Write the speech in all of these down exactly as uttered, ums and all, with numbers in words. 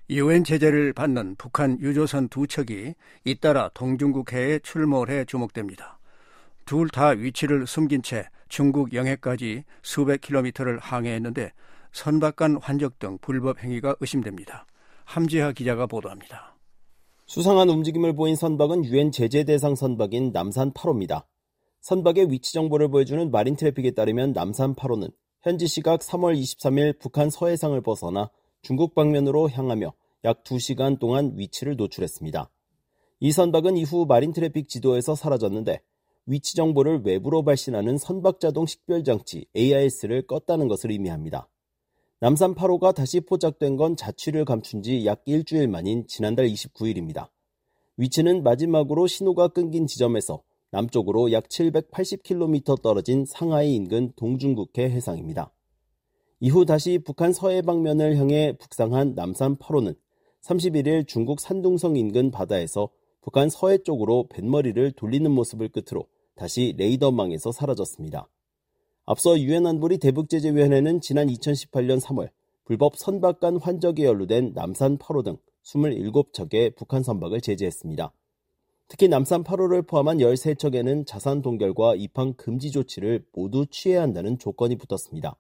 유엔 제재를 받는 북한 유조선 두 척이 잇따라 동중국해에 출몰해 주목됩니다. 둘 다 위치를 숨긴 채 중국 영해까지 수백 킬로미터를 항해했는데 선박 간 환적 등 불법 행위가 의심됩니다. 함지하 기자가 보도합니다. 수상한 움직임을 보인 선박은 유엔 제재 대상 선박인 남산 팔 호입니다. 선박의 위치 정보를 보여주는 마린 트래픽에 따르면 남산 팔 호는 현지 시각 삼월 이십삼일 북한 서해상을 벗어나 중국 방면으로 향하며 약 두 시간 동안 위치를 노출했습니다. 이 선박은 이후 마린 트래픽 지도에서 사라졌는데 위치 정보를 외부로 발신하는 선박자동 식별장치 에이아이에스를 껐다는 것을 의미합니다. 남산 팔 호가 다시 포착된 건 자취를 감춘 지 약 일주일 만인 지난달 이십구일입니다. 위치는 마지막으로 신호가 끊긴 지점에서 남쪽으로 약 칠백팔십 킬로미터 떨어진 상하이 인근 동중국해 해상입니다. 이후 다시 북한 서해 방면을 향해 북상한 남산 팔 호는 삼십일일 중국 산둥성 인근 바다에서 북한 서해 쪽으로 뱃머리를 돌리는 모습을 끝으로 다시 레이더망에서 사라졌습니다. 앞서 유엔 안보리 대북제재위원회는 지난 이천십팔년 삼월 불법 선박 간 환적에 연루된 남산 팔 호 등 이십칠 척의 북한 선박을 제재했습니다. 특히 남산 팔 호를 포함한 열세 척에는 자산 동결과 입항 금지 조치를 모두 취해야 한다는 조건이 붙었습니다.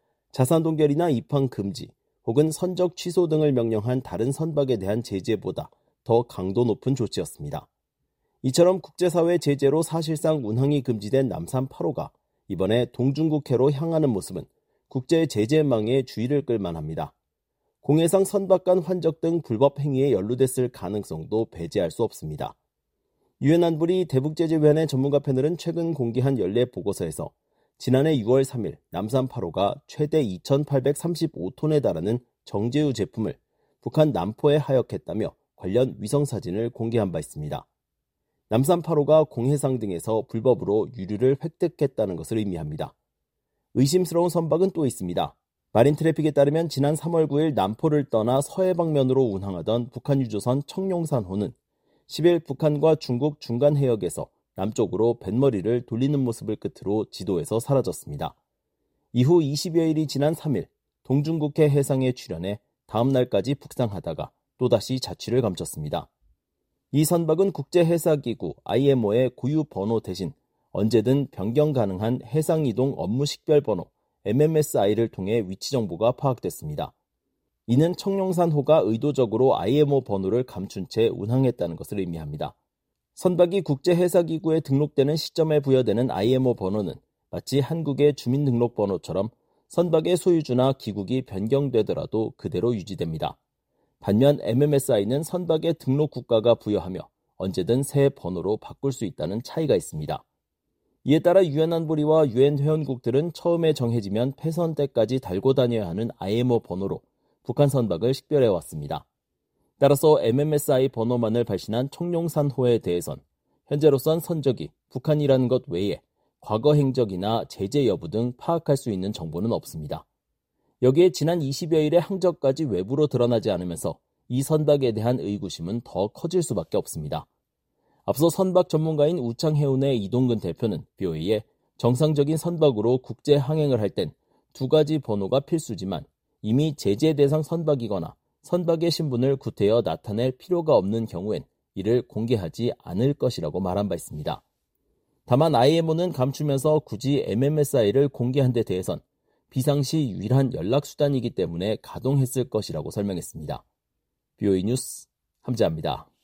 자산 동결이나 입항 금지 혹은 선적 취소 등을 명령한 다른 선박에 대한 제재보다 더 강도 높은 조치였습니다. 이처럼 국제사회 제재로 사실상 운항이 금지된 남산 팔 호가 이번에 동중국해로 향하는 모습은 국제 제재망에 주의를 끌만합니다. 공해상 선박 간 환적 등 불법 행위에 연루됐을 가능성도 배제할 수 없습니다. 유엔 안보리 대북제재위원회 전문가 패널은 최근 공개한 연례 보고서에서 지난해 유월 삼일 남산 팔 호가 최대 이천팔백삼십오 톤에 달하는 정제유 제품을 북한 남포에 하역했다며 관련 위성사진을 공개한 바 있습니다. 남산 팔 호가 공해상 등에서 불법으로 유류를 획득했다는 것을 의미합니다. 의심스러운 선박은 또 있습니다. 마린 트래픽에 따르면 지난 삼월 구일 남포를 떠나 서해 방면으로 운항하던 북한 유조선 청룡산호는 십일 북한과 중국 중간 해역에서 남쪽으로 뱃머리를 돌리는 모습을 끝으로 지도에서 사라졌습니다. 이후 이십여일이 지난 삼일 동중국해 해상에 출현해 다음 날까지 북상하다가 또다시 자취를 감췄습니다. 이 선박은 국제해사기구 아이엠오의 고유 번호 대신 언제든 변경 가능한 해상이동 업무 식별번호 엠엠에스아이를 통해 위치 정보가 파악됐습니다. 이는 청룡산호가 의도적으로 아이엠오 번호를 감춘 채 운항했다는 것을 의미합니다. 선박이 국제해사기구에 등록되는 시점에 부여되는 아이엠오 번호는 마치 한국의 주민등록번호처럼 선박의 소유주나 기국이 변경되더라도 그대로 유지됩니다. 반면 엠엠에스아이는 선박의 등록 국가가 부여하며 언제든 새 번호로 바꿀 수 있다는 차이가 있습니다. 이에 따라 유엔 안보리와 유엔 회원국들은 처음에 정해지면 폐선 때까지 달고 다녀야 하는 아이엠오 번호로 북한 선박을 식별해왔습니다. 따라서 엠엠에스아이 번호만을 발신한 청룡산호에 대해선 현재로선 선적이 북한이라는 것 외에 과거 행적이나 제재 여부 등 파악할 수 있는 정보는 없습니다. 여기에 지난 이십여일의 항적까지 외부로 드러나지 않으면서 이 선박에 대한 의구심은 더 커질 수밖에 없습니다. 앞서 선박 전문가인 우창해운의 이동근 대표는 비오에이에 정상적인 선박으로 국제 항행을 할 땐 두 가지 번호가 필수지만 이미 제재 대상 선박이거나 선박의 신분을 구태여 나타낼 필요가 없는 경우엔 이를 공개하지 않을 것이라고 말한 바 있습니다. 다만 아이엠오는 감추면서 굳이 엠엠에스아이를 공개한 데 대해선 비상시 유일한 연락수단이기 때문에 가동했을 것이라고 설명했습니다. 비오에이 뉴스 함재합니다.